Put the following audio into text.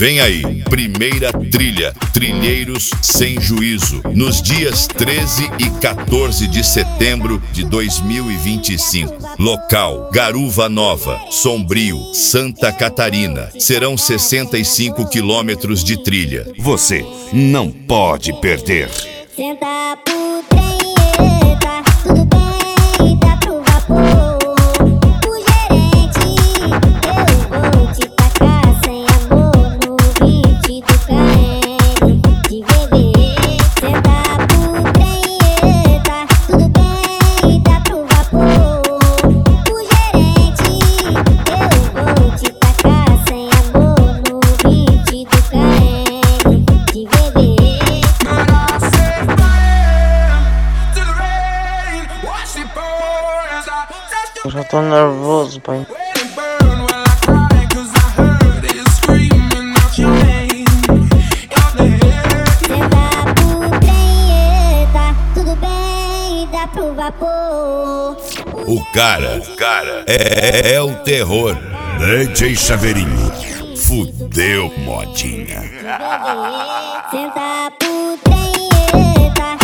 Vem aí, primeira trilha, Trilheiros Sem Juízo, nos dias 13 e 14 de setembro de 2025. Local, Garuva Nova, Sombrio, Santa Catarina. Serão 65 quilômetros de trilha. Você não pode perder. Senta pro trem, eita, tudo bem, dá pro vapor. O gerente, eu vou te tacar sem amor no beat do carreg de bebê. Senta pro trem, eita, tudo bem, dá pro vapor. O gerente, eu vou te tacar sem amor no beat do carreg de bebê. Eu já tô nervoso, pai. Senta pro trem, eita, tudo bem, dá pro vapor. O cara é o terror. DJ Chaveirinho. Fudeu, modinha. Senta pro trem, eita,